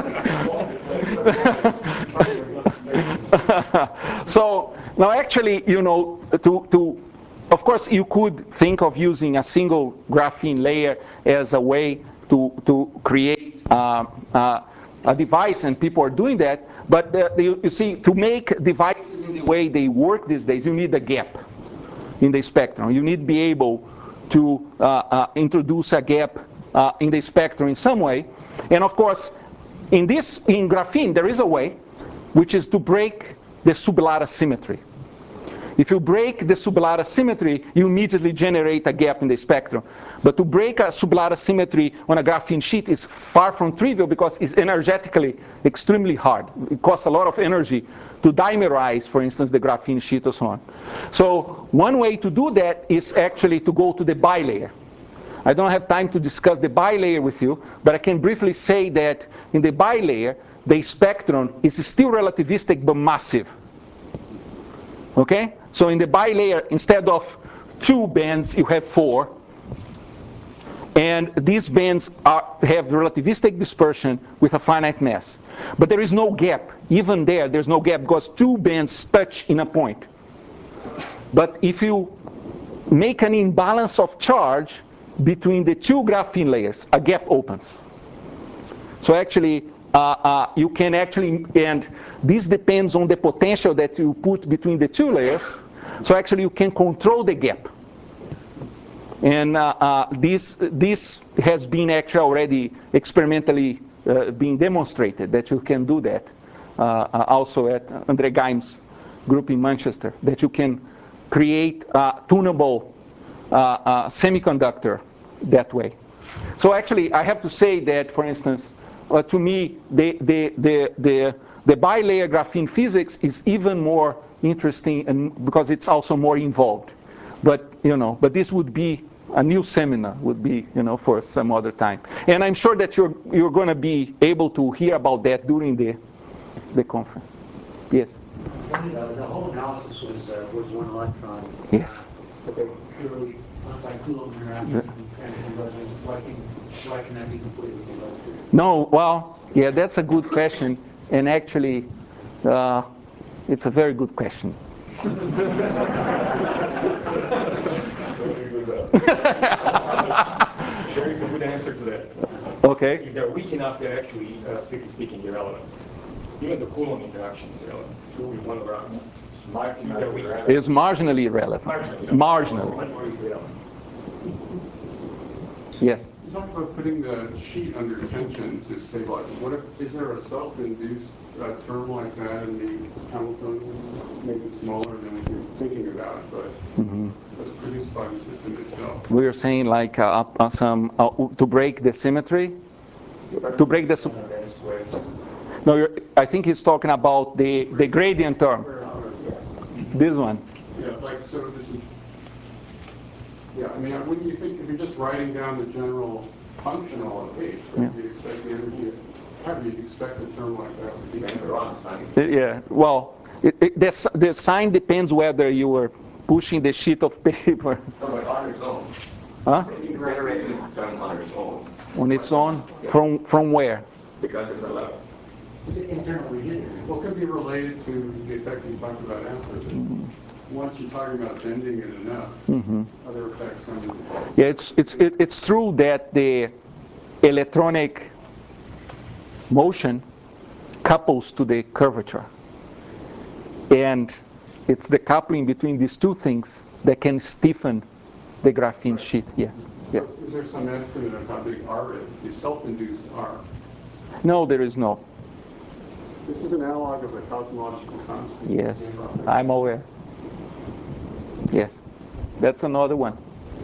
So now actually, you know, to to of course you could think of using a single graphene layer as a way to to create uh, uh, a device, and people are doing that. But uh, you, you see, to make devices in the way they work these days, you need a gap in the spectrum. You need to be able to uh, uh, introduce a gap uh, in the spectrum in some way. And of course, in this in graphene, there is a way, which is to break the sublattice symmetry. If you break the sublattice symmetry, you immediately generate a gap in the spectrum. But to break a sublattice symmetry on a graphene sheet is far from trivial because it's energetically extremely hard. It costs a lot of energy to dimerize, for instance, the graphene sheet or so on. So one way to do that is actually to go to the bilayer. I don't have time to discuss the bilayer with you, but I can briefly say that in the bilayer, the spectrum is still relativistic but massive. Okay? So in the bilayer, instead of two bands, you have four. And these bands are, have relativistic dispersion with a finite mass. But there is no gap. Even there, there's no gap because two bands touch in a point. But if you make an imbalance of charge between the two graphene layers, a gap opens. So actually, uh, uh, you can actually, and this depends on the potential that you put between the two layers. So actually, you can control the gap. And uh, uh, this, this has been actually already experimentally uh, being demonstrated that you can do that. Uh, uh, also at Andre Geim's group in Manchester, that you can create a tunable uh, uh, semiconductor that way. So actually, I have to say that, for instance, uh, to me, the, the, the, the, the bilayer graphene physics is even more interesting, and because it's also more involved. But you know, but this would be a new seminar, would be you know for some other time. And I'm sure that you're you're going to be able to hear about that during the the conference. Yes. The, the whole analysis was uh, was one electron. Yes. Uh, but they purely anti-Coulomb interaction, and why can why can that be completely developed? No, well, yeah, that's a good question, and actually, uh, it's a very good question. There is a good answer to that. Okay. If they're weak enough, they're actually, uh, strictly speaking, irrelevant. Even the Coulomb interaction is irrelevant. With one around. Is marginally relevant. Marginally. Marginally. Yes. You talked about putting the sheet under tension to stabilize it. What if, is there a self-induced uh, term like that in the Hamiltonian? Maybe smaller than what you're thinking about, but Mm-hmm. it's produced by the system itself. We are saying like uh, uh, some uh, to break the symmetry, to break the. No, you're, I think he's talking about the the gradient term. This one. Yeah, like so. This is. Yeah, I mean, when you think if you're just writing down the general function on a page, right, Yeah. you'd expect the energy. How do you expect a term like that would be? Yeah. Well, it, it, the the sign depends whether you are pushing the sheet of paper. No, but on its own. Huh? You generate the term on its own. On its own? From from where? Because it's a level. Internal rigidity. Well, it could be related to the effect you talked about after. Mm-hmm. Once you're talking about bending it enough, mm-hmm. other effects come into play. Yeah, it's it's it, it's true that the electronic motion couples to the curvature, and it's the coupling between these two things that can stiffen the graphene sheet. Yes. So yes. Is there some estimate of how big R is? The self-induced R? No, there is no. This is an analog of the cosmological constant. Yes, I'm aware. Yes, that's another one.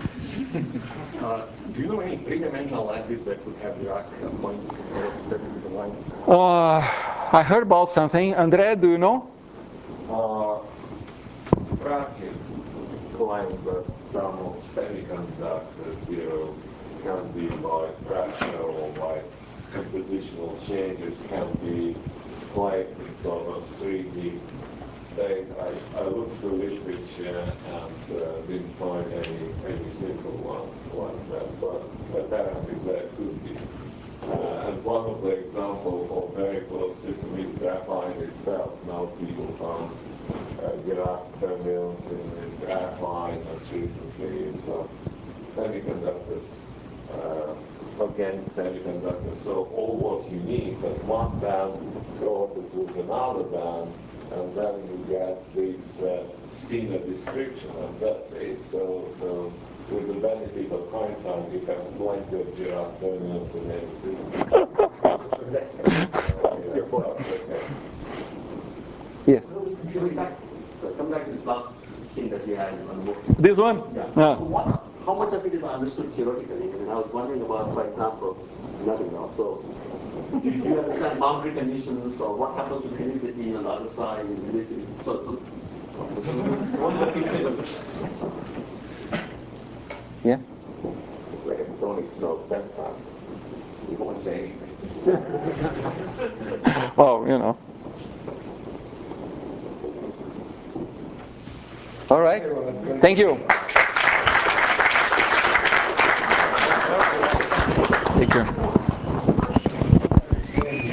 Uh, do you know any three-dimensional lattice that would have Dirac points instead of thirty-two line? Uh, I heard about something. Andre, do you know? Uh, bracket claim that some of semiconductors, you know, can be by fractional or by compositional changes can be placed in sort of three D state. I, I looked through literature and uh, didn't find any any simple one like that, but apparently there could be. Uh, and one of the examples of very close system is graphite itself. Now people found uh, Dirac fermions in, in graphite, and recently in some semiconductors. Uh, organic semiconductors, so all what you need, but one band connected with another band, and then you get this uh, spinor description, and that's it. So, so with the benefit of hindsight, you have plenty of Dirac fermions and everything. Yes. Coming back, come back to this last thing that you had on the book. This one? Yeah. Yeah. So what, how much of it is understood theoretically? I mean, I was wondering about, for example, nothing now. So, do you understand boundary conditions, or what happens to helicity on the other side? Is this, so, so what are the principles? Yeah. Like don't know that time. You won't say anything. Well, you know. All right. Thank you. Take care.